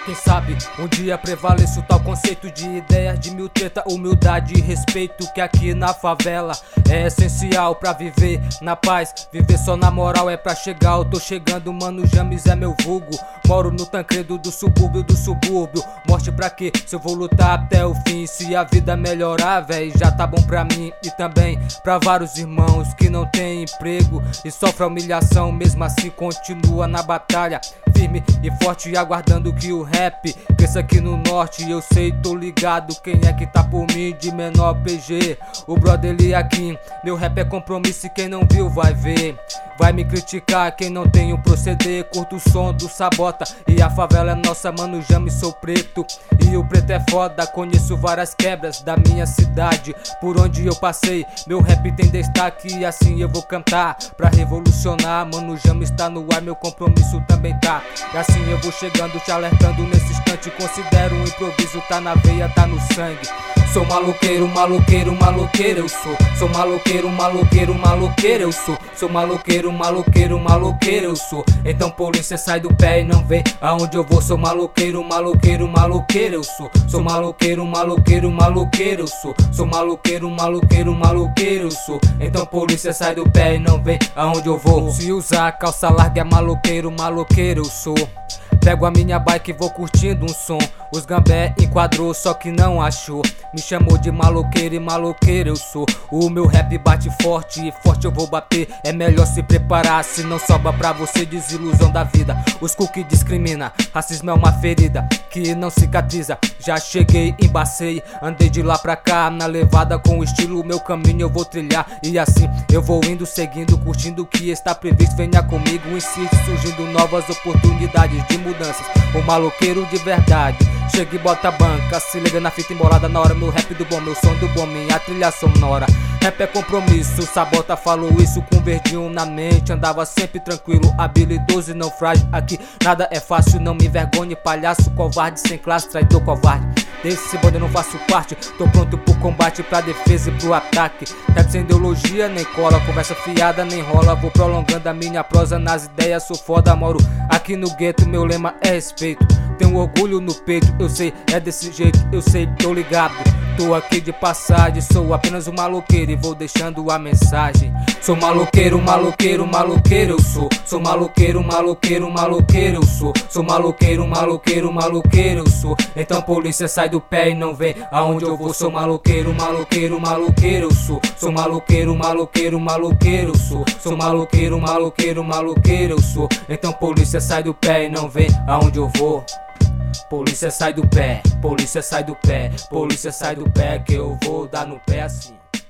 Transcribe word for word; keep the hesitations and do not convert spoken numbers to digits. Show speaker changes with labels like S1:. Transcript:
S1: Quem sabe um dia prevaleça o tal conceito de ideias de mil treta, humildade e respeito, que aqui na favela é essencial pra viver na paz. Viver só na moral é pra chegar, eu tô chegando, mano, James é meu vulgo. Moro no Tancredo do subúrbio do subúrbio. Morte pra quê? Se eu vou lutar até o fim. Se a vida melhorar, véi, já tá bom pra mim e também pra vários irmãos que não tem emprego e sofre a humilhação, mesmo assim continua na batalha, firme e forte, aguardando que o rap cresça aqui no norte. Eu sei, tô ligado quem é que tá por mim, de menor P G, o brother Liaquim. Meu rap é compromisso e quem não viu vai ver. Vai me criticar quem não tem o proceder. Curto o som do Sabota e a favela é nossa, mano, James, sou preto e o preto é foda. Conheço várias quebras da minha cidade, por onde eu passei, meu rap tem destaque e assim eu vou cantar pra revolucionar. Mano, James tá no ar, meu compromisso também tá. E assim eu vou chegando, te alertando nesse instante. Considero um improviso, tá na veia, tá no sangue. Sou maloqueiro, maloqueiro, maloqueiro eu sou. Sou maloqueiro, maloqueiro, maloqueiro eu sou. Sou maloqueiro, maloqueiro, maloqueiro eu sou. Então polícia, sai do pé e não vê aonde eu vou. Sou maloqueiro, maloqueiro, maloqueiro eu sou. Sou maloqueiro, maloqueiro, maloqueiro eu sou. Sou maloqueiro, maloqueiro, maloqueiro eu sou. Então polícia, sai do pé e não vê aonde eu vou. Se usar calça larga é maloqueiro, maloqueiro eu sou. Pego a minha bike e vou curtindo um som. Os gambé enquadrou, só que não achou. Me chamou de maloqueiro e maloqueiro eu sou. O meu rap bate forte e forte eu vou bater. É melhor se preparar, se não sobra pra você desilusão da vida. Os cu que discrimina, racismo é uma ferida que não cicatriza. Já cheguei, embacei, andei de lá pra cá na levada com o estilo, meu caminho eu vou trilhar. E assim eu vou indo, seguindo, curtindo o que está previsto. Venha comigo, insiste, surgindo novas oportunidades de mudanças. O maloqueiro de verdade chega e bota a banca, se liga na fita embolada na hora. Meu rap do bom, meu som do bom, minha trilha sonora. Rap é compromisso, Sabota falou isso com verdinho na mente. Andava sempre tranquilo, habilidoso e não frágil. Aqui nada é fácil, não me envergonhe, palhaço, covarde, sem classe, traidor, covarde. Desse bonde eu não faço parte, tô pronto pro combate, pra defesa e pro ataque. Rap sem ideologia, nem cola, conversa fiada, nem rola. Vou prolongando a minha prosa nas ideias, sou foda, moro aqui no gueto, meu lema é respeito. Tenho orgulho no peito, eu sei, é desse jeito, eu sei, tô ligado. Tô aqui de passagem, sou apenas um maloqueiro e vou deixando a mensagem. Sou maloqueiro, maloqueiro, maloqueiro eu sou. Sou maloqueiro, maloqueiro, maloqueiro eu sou. Sou maloqueiro, maloqueiro, maloqueiro eu sou. Então polícia, sai do pé e não vem aonde eu vou. Sou maloqueiro, maloqueiro, maloqueiro eu sou. Sou maloqueiro, maloqueiro, maloqueiro eu sou. Sou maloqueiro, maloqueiro, maloqueiro eu sou. Então polícia, sai do pé e não vem aonde eu vou. Polícia, sai do pé, polícia, sai do pé, polícia, sai do pé, que eu vou dar no pé assim.